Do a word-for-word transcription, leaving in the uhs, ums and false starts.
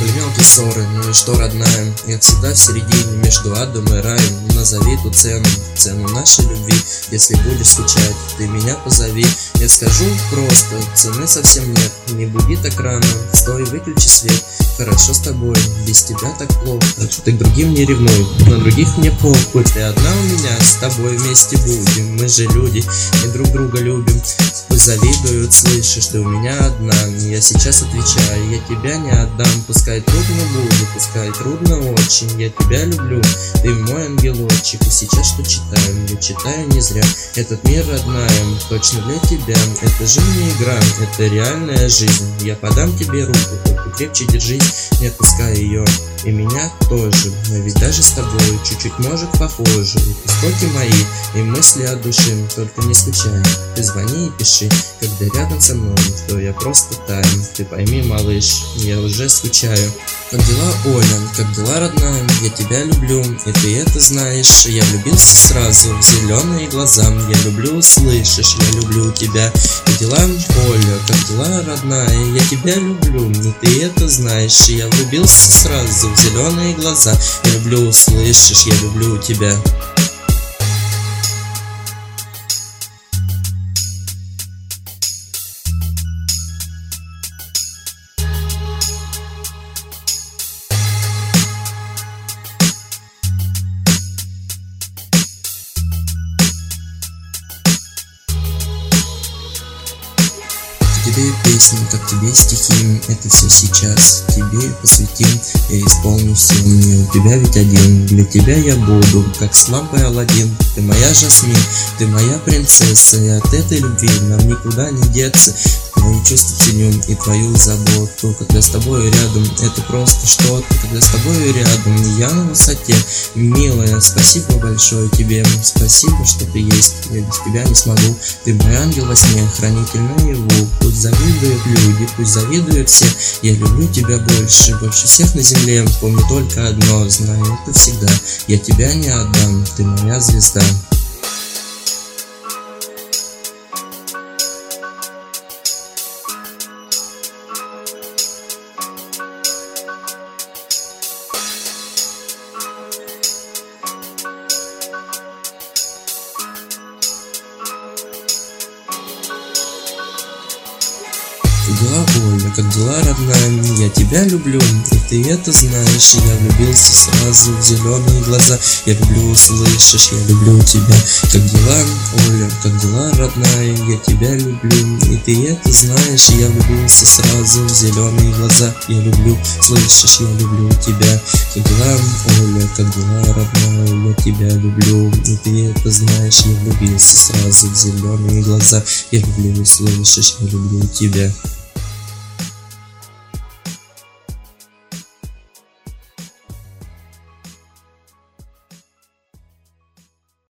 были мелкие ссоры, ну и что, родная? Я всегда в середине между адом и раем. Назови ту цену, цену нашей любви. Если будешь скучать, ты меня позови. Я скажу просто, цены совсем нет. Не буди так рано, стой, выключи свет. Хорошо с тобой, без тебя так плохо. Ты к другим не ревнуй, на других мне похуй. Ты одна у меня, с тобой вместе будем. Мы же люди и друг друга любим. Пусть завидуют, слышишь, ты у меня одна. Я сейчас отвечаю, я тебя не отдам. Пускай трудно будет, пускай трудно очень. Я тебя люблю, ты мой ангелочек. И сейчас что читаем, я читаю не зря. Этот мир, родная, точно для тебя. Это же не игра, это реальная жизнь. Я подам тебе руку, только крепче держись. Не отпускай ее, и меня тоже. Но ведь даже с тобой чуть-чуть может похоже. И сколько мои, и мысли от души. Только не скучай, ты звони и пиши. Когда рядом со мной, то я просто таю. Ты пойми, малыш, я уже скучаю. Как дела, Оля, как дела, родная? Я тебя люблю, и ты это знаешь. Я влюбился сразу в зеленые глаза. Я люблю, слышишь, я люблю тебя. Как дела, Оля, как дела, родная? Я тебя люблю, и ты это знаешь. Я влюбился сразу в зеленые глаза. Я люблю, слышишь, я люблю тебя. Тебе песни, как тебе стихи, это все сейчас тебе посвятим. Я исполню все, мне у тебя ведь один. Для тебя я буду, как с лампой Аладдин. Ты моя Жасмин, ты моя принцесса, и от этой любви нам никуда не деться. Твои чувства ценю и твою заботу. Когда с тобой рядом, это просто что-то. Когда с тобой рядом, я на высоте. Милая, спасибо большое тебе. Спасибо, что ты есть, я без тебя не смогу. Ты мой ангел во сне, хранитель наяву. Пусть завидуют люди, пусть завидуют все. Я люблю тебя больше, больше всех на земле. Помни только одно, знаю это всегда. Я тебя не отдам, ты моя звезда. Как дела, Оля, как дела, родная? Я тебя люблю, и ты это знаешь. Я влюбился сразу в зеленые глаза. Я люблю, слышишь, я люблю тебя. Как дела, Оля, как дела, родная? Я тебя люблю, и ты это знаешь. Я влюбился сразу в зеленые глаза. Я люблю, слышишь, я люблю тебя. Как дела, Оля, как дела, родная? Я тебя люблю, и ты это знаешь. Я влюбился сразу в зеленые глаза. Я люблю, слышишь, я люблю тебя.